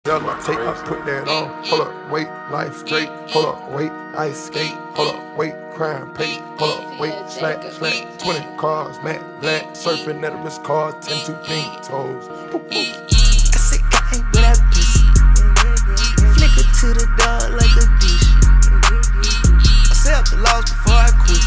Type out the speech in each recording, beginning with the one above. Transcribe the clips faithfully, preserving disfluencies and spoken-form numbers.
Yellow tape, I put that on. Hold up, wait, life straight. Hold up, wait, ice skate. Hold up, wait, crime pay. Hold up, wait, slack, slack. twenty cars, matte black. Surfing at a wrist cars, ten two pink toes. I said, gang with that bitch. Flicker to the dog like a dish. I set up the laws before I quit.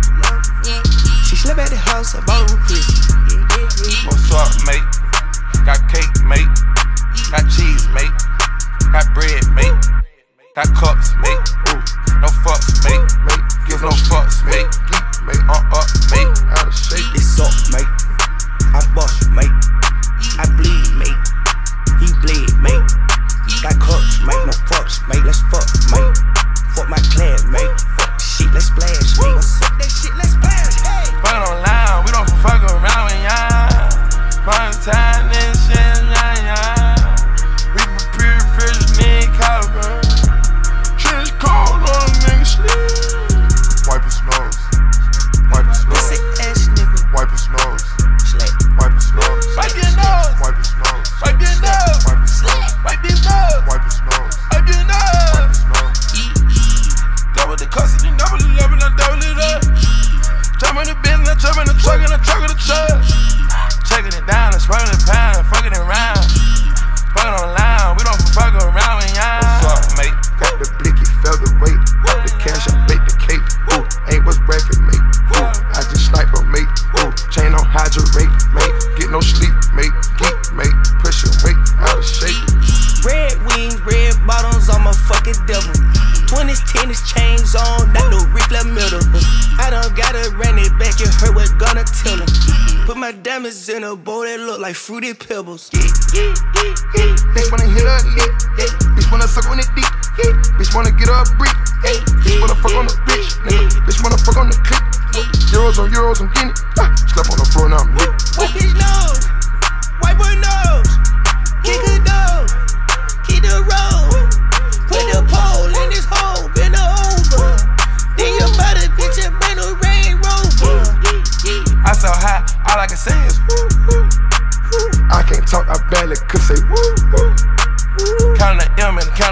She slept at the house, I bought her a prison. What's up, mate? Got cake, mate. Got cheese, mate. Got bread, mate. Got cups, mate. Ooh, no fucks, mate. Mate, give no fucks, mate. Geek, mate. Uh up, mate. Out of shape. It's up, mate. I bust, mate. I bleed, mate. He bleed, mate. Got cups, mate. No fucks, mate. Let's fuck, mate. Fuck my clan, mate. Fuck the shit, let's splash, mate. What's up that shit, let's splash, hey. Fuckin' online, we don't fuck around with y'all. Fun time, this shit, yeah, yeah. We been pure fish, nigga, caliber. Trench cold on a nigga sleep. Wipe his nose. Wipe his nose. Pussy ass nigga. Wipe his nose. Slap. Wipe his nose. Wipe your nose. Wipe his nose. Wipe your nose. Wipe his nose. Wipe your nose. Wipe his nose. Wipe your Wipe nose. his nose. Double the custody, double the love, and I double it up. Jump in the business, jump in the truck, and I truck in the truck. Checking it down, and spraying the pound, and fucking it round. Fucking online, we don't fuck around with y'all. What's up, mate? Got the blicky featherweight. Got the cash, I bake the cake. Ooh, ain't what's bracket, mate. Ooh, I just sniper, mate. Ooh, chain on hydrate, mate. Get no sleep, mate. Geek, mate. Pressure, weight, out of shape. Red wings, red bottoms, I'm a fucking devil. twenties, tennis chains on, not no reflect middle. I done gotta run it back, you heard what gonna tell him. Put my diamonds in a bowl that look like fruity pebbles. Yeah, yeah, yeah, yeah. Bitch wanna hit her lick. Bitch wanna suck on it deep. Bitch wanna get her a brick. Bitch wanna fuck on the bitch. Bitch wanna fuck on the clip. Euros on euros, I'm getting it. Slap on the floor, now I'm lit. Wipe his nose, wipe her nose, kick her nose, keep the road. Put the pole in this hole, bend her over. Then you buy the bitch and bring the Range Rover. I so high, all I can say is woo, woo, woo. I can't talk, I barely could say woo, woo, woo. Counting the M and the